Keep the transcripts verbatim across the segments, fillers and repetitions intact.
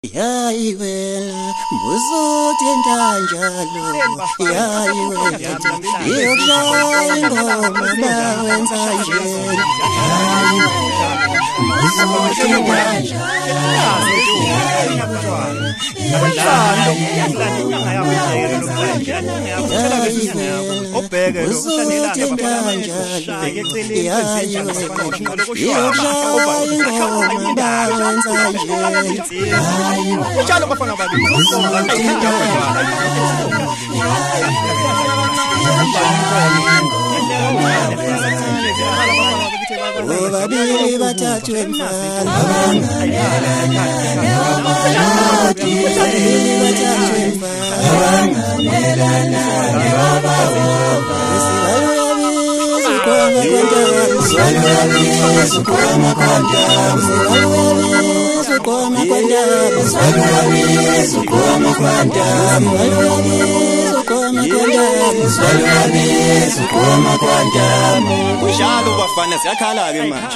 Yayiwela mbuzuthi entanjalo yayiwela iyokushaya ingoma bawenza nje mbuzuthi Ujalo bafana babili Obabili bathathu emfana Ujalo bafana siyakhala ke manje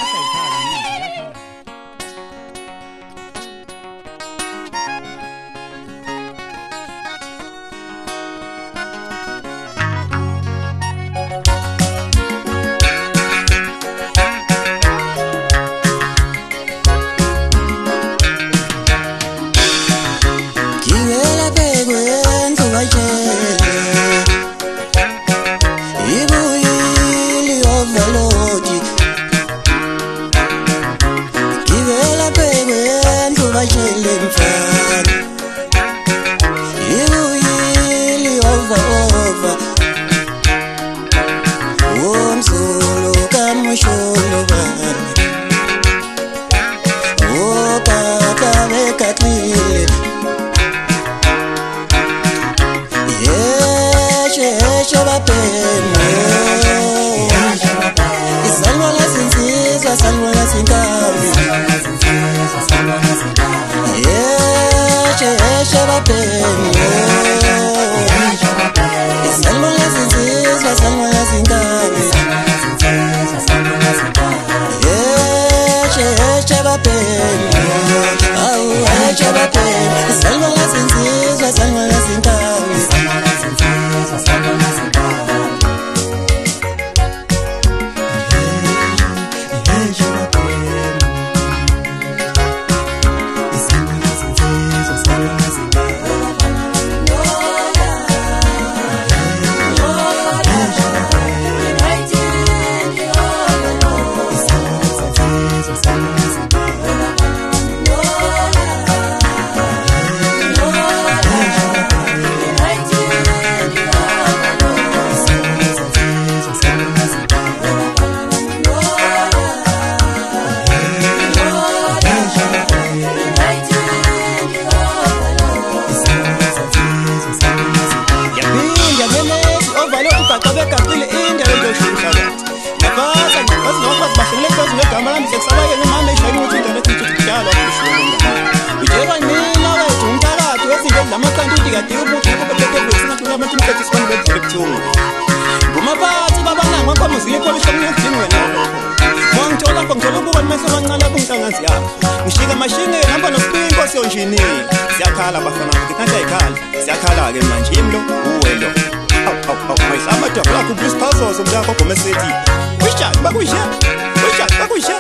Ngishika mashinge namba nospingo siyonjini siyakhala bafana ngikhanza ikhala siyakhala ke manje imlo uwelo aw aw aw mayisama dabula ku plus puzzle somdakho gomesithi wisha bakuyisha wisha bakuyisha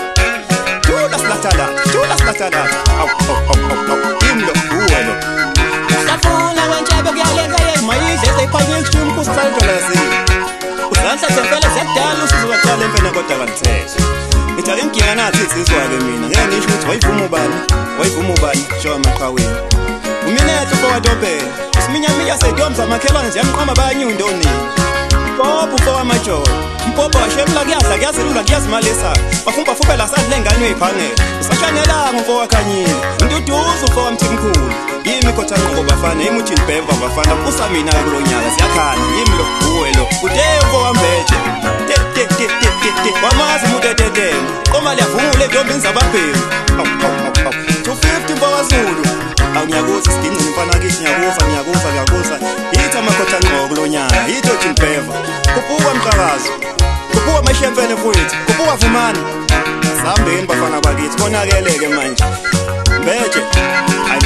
tula slatala tula slatala aw aw aw imlo uwelo safuna wenjebe kuyalenza ye mayize seyiphanye kushuma kusithalolasi uzansa sempela siyadala usizobaqala empena kodwa kanithethe Ngithathe inkinga nathi izizwa ke mina ngeke ngisho ukuthi wayivuma ubani wayivuma ubani show amaqhaweni uminetho fowadobhela siminyamiya sedomza makhelwane ziyamqhama bayanyundo nini Popo for amajola Mpopo washemla kuyadla kuyazelula kuyazimalisa bafumba fubela sadlengane uyiphangela usashanela ngomfo wakhanyile nduduzo ufo wamthimkhulu yimi khothanqo bafana emuthini beva bafana usamina kulonyaka siyakhala yimi lo uwelo udevo wambeje te te te te te wamazi mutete koma liyavungule ntombi nizababhelu two fifty mfowazulu awunyakuza sidingini mfana kithi nyakufa nyakufa nyakufa yithi amakhothanqo kulonyaka yithi othini beva kubuka mqhakazo kubuka mashemfene futhi kubuka vumani sihambeni bafana bakithi konakeleke manje mbeje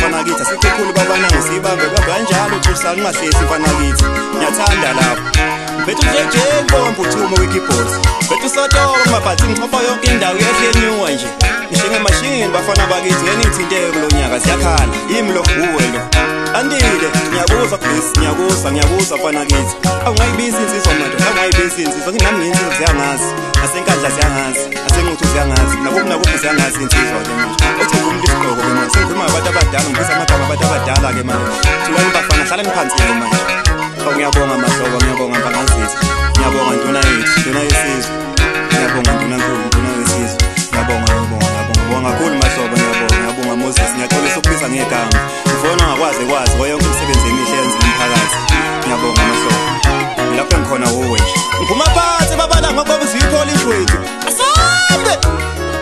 mfana ngisibambe kanjalo uthusana ungahlezi mfana kithi ngiyathanda lapho bethu jeje bombo thumo keyboard bethu sotoka mabhathi ngixofa yonke indawo yehlenyuwa nje ngishinge mashini bafana bakithi ngenithinteke kulonyaka siyakhala yimi lo uwe lo andile ngiyabuza please ngiyabuza ngiyabuza mfana kithi awungayibiza insizwa manje awungayibiza insizwa nginami insizwa ziyangazi asenkandla ziyangazi asenquthu ziyangazi nakuphi nakuphi ziyangazi insizwa ke manje othi ngumntu isiqoko ke manje sengikhuluma ngabantu abadala ngibiza amagama abantu abadala ke manje thulani bafana hlala niphansi ke manje ngiyabonga mahlobo ngiyabonga mphakazithi ngiyabonga nduna yethu nduna yesizwe ngiyabonga nduna nkulu nduna yesizwe ngiyabonga ngiyabonga ngiyabonga kakhulu mahlobo ngiyabonga ngiyabonga Moses ngiyaxolisa ukubiza ngegama ngifona ngakwazi kwazi yonke umsebenzi emihle yenzile umphakathi ngiyabonga mahlobo lapho engikhona uwe nje ngiphuma phansi babala ngoba uziphola ishwethu asambe